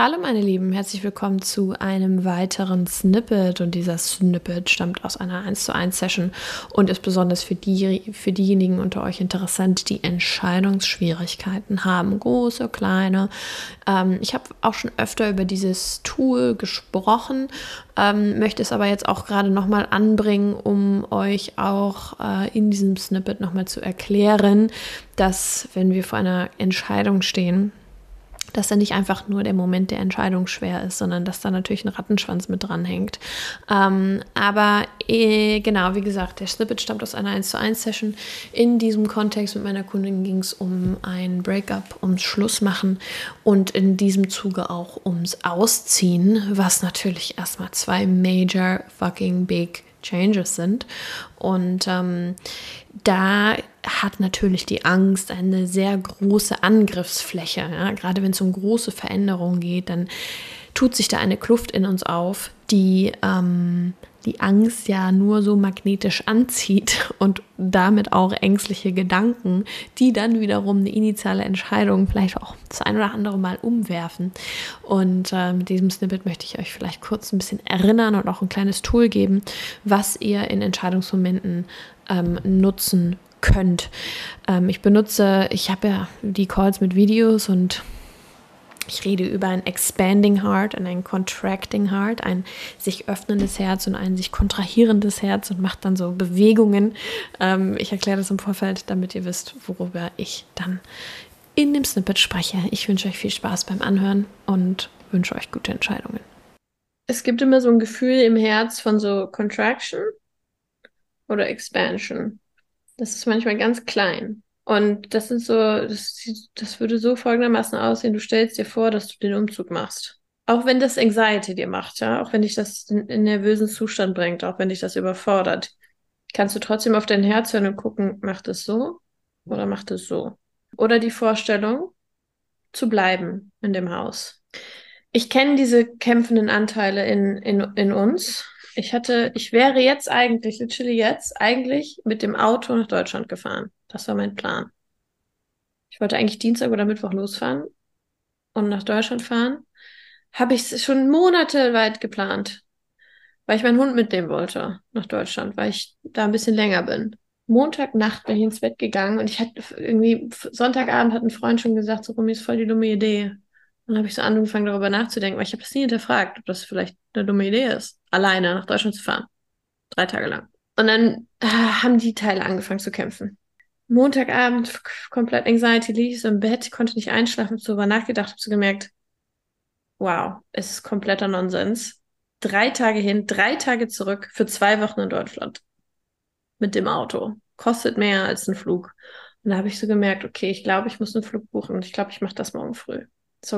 Hallo meine Lieben, herzlich willkommen zu einem weiteren Snippet und dieser Snippet stammt aus einer 1:1 Session und ist besonders für diejenigen unter euch interessant, die Entscheidungsschwierigkeiten haben, große, kleine. Ich habe auch schon öfter über dieses Tool gesprochen, möchte es aber jetzt auch gerade nochmal anbringen, um euch auch in diesem Snippet nochmal zu erklären, dass wenn wir vor einer Entscheidung stehen, dass da nicht einfach nur der Moment der Entscheidung schwer ist, sondern dass da natürlich ein Rattenschwanz mit dranhängt. Aber genau, wie gesagt, der Snippet stammt aus einer 1:1 Session. In diesem Kontext mit meiner Kundin ging es um ein Breakup, ums Schlussmachen und in diesem Zuge auch ums Ausziehen, was natürlich erstmal zwei major fucking big Changes sind. Und da hat natürlich die Angst eine sehr große Angriffsfläche. Ja? Gerade wenn es um große Veränderungen geht, dann tut sich da eine Kluft in uns auf, die die Angst ja nur so magnetisch anzieht und damit auch ängstliche Gedanken, die dann wiederum eine initiale Entscheidung vielleicht auch das ein oder andere Mal umwerfen. Und mit diesem Snippet möchte ich euch vielleicht kurz ein bisschen erinnern und auch ein kleines Tool geben, was ihr in Entscheidungsmomenten nutzen könnt. Ich habe ja die Calls mit Videos und ich rede über ein Expanding Heart und ein Contracting Heart, ein sich öffnendes Herz und ein sich kontrahierendes Herz und macht dann so Bewegungen. Ich erkläre das im Vorfeld, damit ihr wisst, worüber ich dann in dem Snippet spreche. Ich wünsche euch viel Spaß beim Anhören und wünsche euch gute Entscheidungen. Es gibt immer so ein Gefühl im Herz von so Contraction oder Expansion. Das ist manchmal ganz klein. Und das ist so, das würde so folgendermaßen aussehen, du stellst dir vor, dass du den Umzug machst. Auch wenn das Anxiety dir macht, ja, auch wenn dich das in nervösen Zustand bringt, auch wenn dich das überfordert, kannst du trotzdem auf dein Herz hören und gucken, macht es so oder macht es so? Oder die Vorstellung, zu bleiben in dem Haus. Ich kenne diese kämpfenden Anteile in uns. Ich wäre jetzt eigentlich, literally jetzt, eigentlich mit dem Auto nach Deutschland gefahren. Das war mein Plan. Ich wollte eigentlich Dienstag oder Mittwoch losfahren und nach Deutschland fahren. Habe ich schon Monate weit geplant, weil ich meinen Hund mitnehmen wollte nach Deutschland, weil ich da ein bisschen länger bin. Montagnacht bin ich ins Bett gegangen und ich hatte irgendwie, Sonntagabend hat ein Freund schon gesagt, so, Rumi, ist voll die dumme Idee. Dann habe ich so angefangen, darüber nachzudenken, weil ich habe das nie hinterfragt, ob das vielleicht eine dumme Idee ist, alleine nach Deutschland zu fahren. 3 Tage lang. Und dann haben die Teile angefangen zu kämpfen. Montagabend, komplett Anxiety, lieg ich so im Bett, konnte nicht einschlafen, habe so darüber nachgedacht, habe so gemerkt, wow, es ist kompletter Nonsens. 3 Tage hin, 3 Tage zurück für 2 Wochen in Deutschland mit dem Auto. Kostet mehr als ein Flug. Und da habe ich so gemerkt, okay, ich glaube, ich muss einen Flug buchen und ich glaube, ich mache das morgen früh. So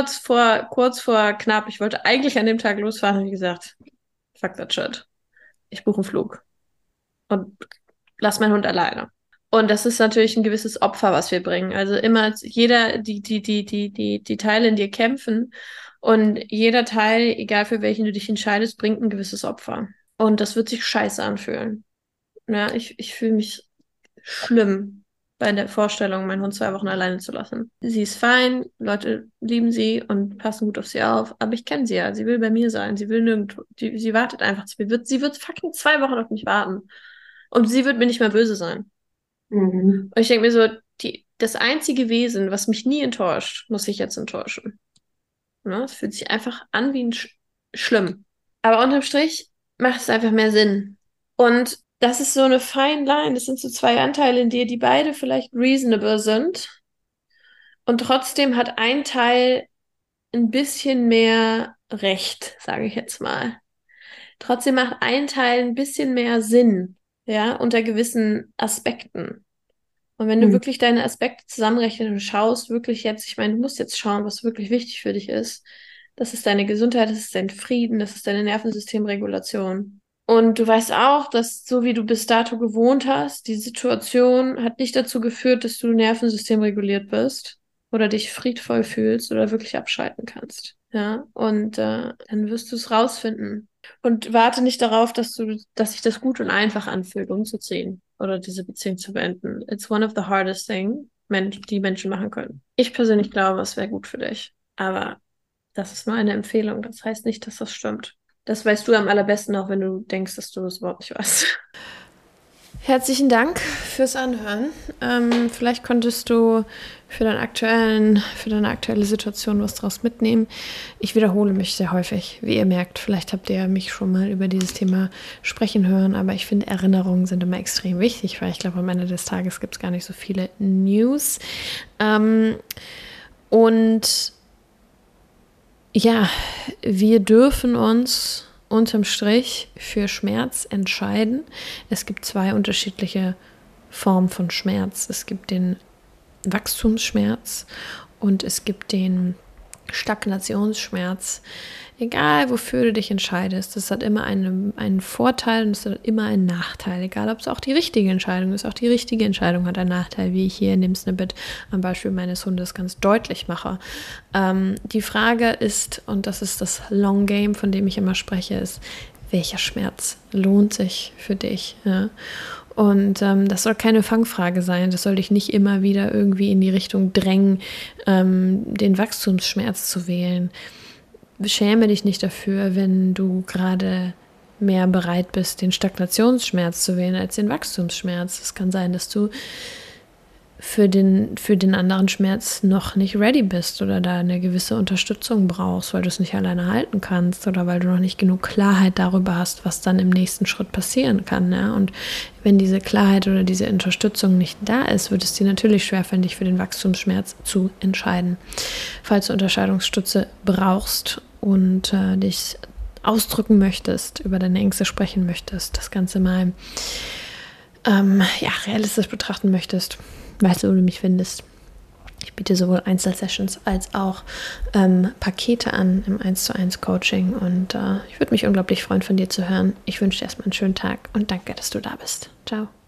kurz vor knapp, ich wollte eigentlich an dem Tag losfahren, habe ich gesagt, fuck that shit. Ich buche einen Flug und lass meinen Hund alleine. Und das ist natürlich ein gewisses Opfer, was wir bringen. Also immer jeder, die Teile in dir kämpfen und jeder Teil, egal für welchen du dich entscheidest, bringt ein gewisses Opfer. Und das wird sich scheiße anfühlen. Ja, ich fühle mich schlimm bei der Vorstellung, meinen Hund 2 Wochen alleine zu lassen. Sie ist fein, Leute lieben sie und passen gut auf sie auf, aber ich kenne sie ja. Sie will bei mir sein. Sie will nirgendwo. Sie wartet einfach. Sie wird fucking 2 Wochen auf mich warten. Und sie wird mir nicht mehr böse sein. Mhm. Und ich denke mir so, das einzige Wesen, was mich nie enttäuscht, muss ich jetzt enttäuschen. Ne? Es fühlt sich einfach an wie ein schlimm. Aber unterm Strich macht es einfach mehr Sinn. Und das ist so eine fine line. Das sind so zwei Anteile in dir, die beide vielleicht reasonable sind. Und trotzdem hat ein Teil ein bisschen mehr Recht, sage ich jetzt mal. Trotzdem macht ein Teil ein bisschen mehr Sinn, ja, unter gewissen Aspekten. Und wenn du Mhm. wirklich deine Aspekte zusammenrechnest und schaust, wirklich jetzt, ich meine, du musst jetzt schauen, was wirklich wichtig für dich ist. Das ist deine Gesundheit, das ist dein Frieden, das ist deine Nervensystemregulation. Und du weißt auch, dass so wie du bis dato gewohnt hast, die Situation hat nicht dazu geführt, dass du nervensystemreguliert bist oder dich friedvoll fühlst oder wirklich abschalten kannst. Ja, und dann wirst du es rausfinden. Und warte nicht darauf, dass sich das gut und einfach anfühlt, umzuziehen oder diese Beziehung zu beenden. It's one of the hardest thing, die Menschen machen können. Ich persönlich glaube, es wäre gut für dich. Aber Das ist nur eine Empfehlung. Das heißt nicht, dass das stimmt. Das weißt du am allerbesten, auch wenn du denkst, dass du das überhaupt nicht weißt. Herzlichen Dank fürs Anhören. Vielleicht konntest du für deine aktuelle Situation was draus mitnehmen. Ich wiederhole mich sehr häufig, wie ihr merkt. Vielleicht habt ihr mich schon mal über dieses Thema sprechen hören, aber ich finde, Erinnerungen sind immer extrem wichtig, weil ich glaube, am Ende des Tages gibt es gar nicht so viele News. Und ja, wir dürfen uns unterm Strich für Schmerz entscheiden. Es gibt 2 unterschiedliche Formen von Schmerz. Es gibt den Wachstumsschmerz und es gibt den Stagnationsschmerz. Egal, wofür du dich entscheidest, das hat immer einen Vorteil und es hat immer einen Nachteil. Egal, ob es auch die richtige Entscheidung ist. Auch die richtige Entscheidung hat einen Nachteil, wie ich hier in dem Snippet am Beispiel meines Hundes ganz deutlich mache. Die Frage ist, und das ist das Long Game, von dem ich immer spreche, ist, welcher Schmerz lohnt sich für dich? Ja? Und das soll keine Fangfrage sein. Das soll dich nicht immer wieder irgendwie in die Richtung drängen, den Wachstumsschmerz zu wählen. Schäme dich nicht dafür, wenn du gerade mehr bereit bist, den Stagnationsschmerz zu wählen als den Wachstumsschmerz. Es kann sein, dass du für den anderen Schmerz noch nicht ready bist oder da eine gewisse Unterstützung brauchst, weil du es nicht alleine halten kannst oder weil du noch nicht genug Klarheit darüber hast, was dann im nächsten Schritt passieren kann. Ja? Und wenn diese Klarheit oder diese Unterstützung nicht da ist, wird es dir natürlich schwerfallen, dich für den Wachstumsschmerz zu entscheiden. Falls du Unterscheidungsstütze brauchst und dich ausdrücken möchtest, über deine Ängste sprechen möchtest, das Ganze mal realistisch betrachten möchtest, weißt du, wo du mich findest. Ich biete sowohl Einzelsessions als auch Pakete an im 1:1 Coaching und ich würde mich unglaublich freuen, von dir zu hören. Ich wünsche dir erstmal einen schönen Tag und danke, dass du da bist. Ciao.